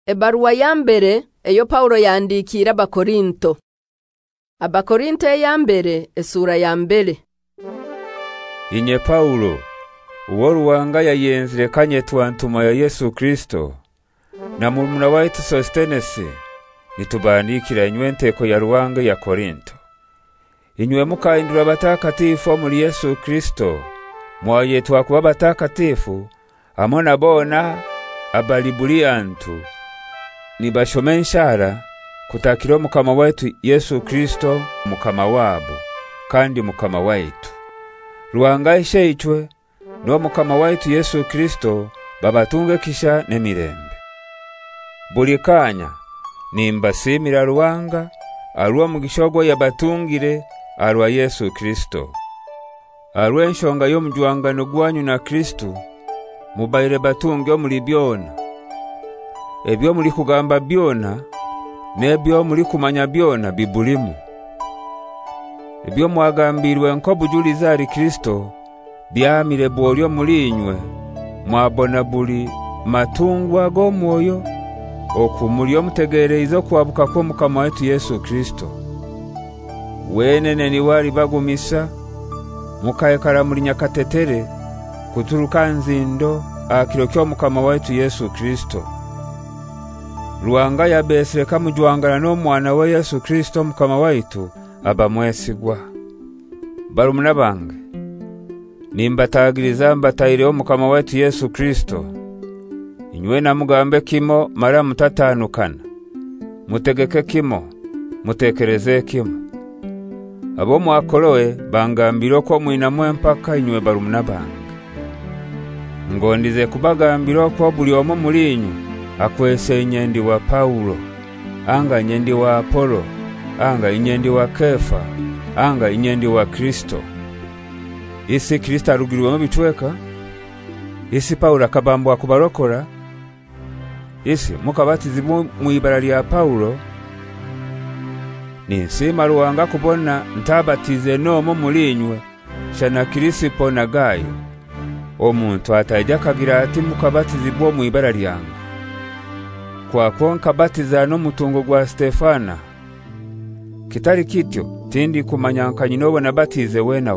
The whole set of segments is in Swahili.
Ebaruwa ya mbere eyo Paulo yandikira Abakorinto. Abakorinto ya mbere esura ya mbere. Inye Paulo, uwo Ruhanga yayenzire kanye twantuma ya Yesu Kristo, na murumuna waitu Sostenesi, nitubandikira inywe nteko ya Ruhanga ya Korinto. Inywe mukahindura batakatifu muri Yesu Kristo, mwayetwa kuba batakatifu, amona bona abalibuliantu, nibashomenshara kutakira mukama wetu Yesu Kristo mukama wabo kandi mukama waitu. Ruhanga isheichwe no mukama waitu Yesu Kristo babatunge kisha nemirembe. Buli kanya nimbasimira Ruhanga arwa mugishogo yabatungire arwa Yesu Kristo. Arwa enshonga yo mujwangano gwanyu na Kristo mubaire batunge muri byona. Ebyo muri kugamba byona nebyo muri kumanya byona bibulimu. Ebyo mwagambirwe nko bujuliza ari Kristo byamire bolyo muri inywe mwabona buli matungwa go moyo okumulyo mutegereizo kwabuka ko mukama wetu Yesu Kristo. Wenene ni wali bagumisa mukayekara muri nyakatetere kuturuka nzindo akirokyo mukama wetu Yesu Kristo. Ruhanga yabesere kamujwangana no mwana wa Yesu Kristo mukama waitu abamwesigwa. Barumuna bange, nimbatagiriza mbataireho mukama wetu Yesu Kristo. Inywe na mugambe kimo mara mutatanukana. Mutegeke kimo, mutekereze kimo. Abo mwakoloe bangambiro ko mwinamwe mpaka inywe barumuna bange. Ngondize kubagambiro ko buli omo muri inyu akwese nyendi wa Paulo, anga nyendi wa Apolo, anga nyendi wa Kefa, anga nyendi wa Kristo. Isi Kristo arugiriwe mubitweka? Isi Paulo akabambwa kubarokora? Isi mukabatizibwa mwibara lya Paulo? Ninsima Ruhanga kubona ntabatize nomo muri inywe shana Kirisipo na Gayo. Omuntu atajja kagira ati mukabatizibwa mwibara lyange. Kwa konka batiza no mutungo gwa Stefana. Kitari kityo tindi kumanyankanye nobo nabatize wena.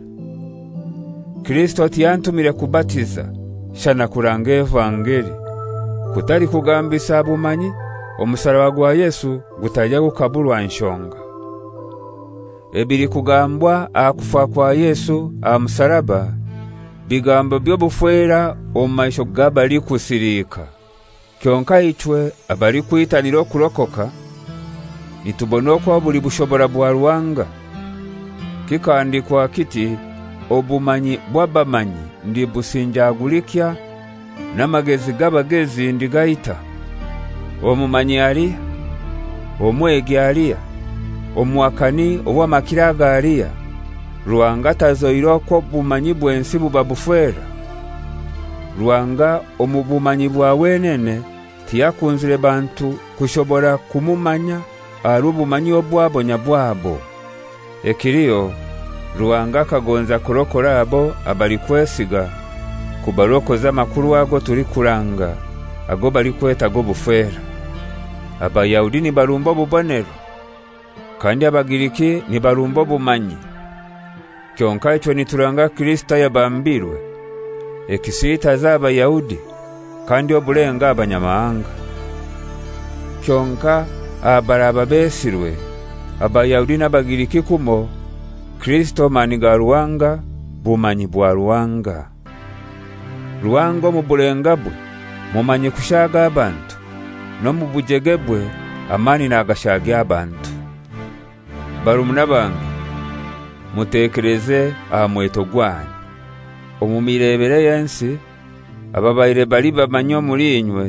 Kristo tiyantumire kubatiza shana kuranga evangeli. Kutari kugambisa abumanyi omusaraba gwa Yesu gutajja gukabulwa nshonga. Ebiri kugambwa akufa kwa Yesu amusaraba bigambo byobufwera omaisho gabali kusirika. Kyonka ichwe abali kuitaniro kurokoka nitubonokwa buli bushobora bwa Ruhanga. Kikandikwa kiti obumanyi bwabamanyi ndi businjagulikya namagezi gabagezi ndigaita. Omumanyi ali, omwegi ali, omwakani owamakiraga ali. Ruhanga tazoiro ko bumanyi bwensi bubabufwera. Ruhanga omubumanyi bwa wenene tiyakunzire bantu kushobora kumumanya arubumanyi obwabonya bwabo. Ekiriyo Ruhanga kagonza kurokora abo abali kwesiga kubarokoza makuru ago turi kuranga ago bali kweta go bufera. Abayahudi ni barumbo bubonero kandi abagiriki ni barumbo bumanyi. Kyonka icho nituranga Kristo yabambirwe ekisita z'Abayahudi kandi obulenga abanyamahanga. Kyonka abaraba besirwe Abayahudi n'Abagiriki kumo Kristo maniga Ruhanga bumanyi bwa Ruhanga. Ruhanga mu bulenga bwe mumanyi kushaga abantu no mu bujegebwe amani nagashaga abantu. Barumuna bange, mutekereze amweto gwanyu. Omumirebere yensi ababaire bali bamanyo muri inywe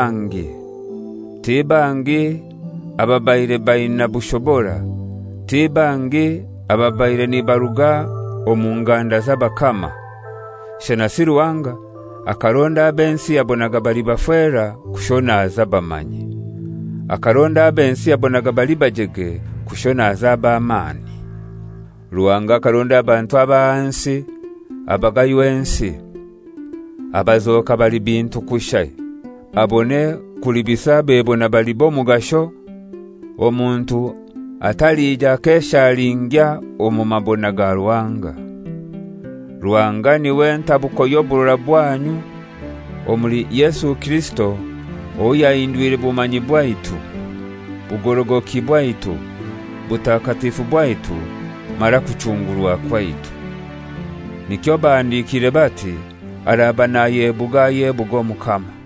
tibangi ababaire baina bushobora tibangi ababaire ni baruga omunganda z'abakama. Shana si Ruhanga akaronda abensi yabonaga bali bafera kushona azabamanyi. Akaronda abensi yabonaga bali bajege kushona azabamani. Ruhanga akaronda abantu abansi abagaywensi abazoka bali bintu kushai abone kulibisa bebona balibo mugasho omuntu atalija keshalingya omumabona ga Ruhanga. Ruhanga niwe ntabuko y'oburora bwanyu omuli Yesu Kristo oyahindwire bumanyi bwaitu, bugorogoki bwaitu, butakatifu bwaitu, mara kuchungurwa kwaitu. Nikyo bandikire bati araba naye bugaye bugo Mukama.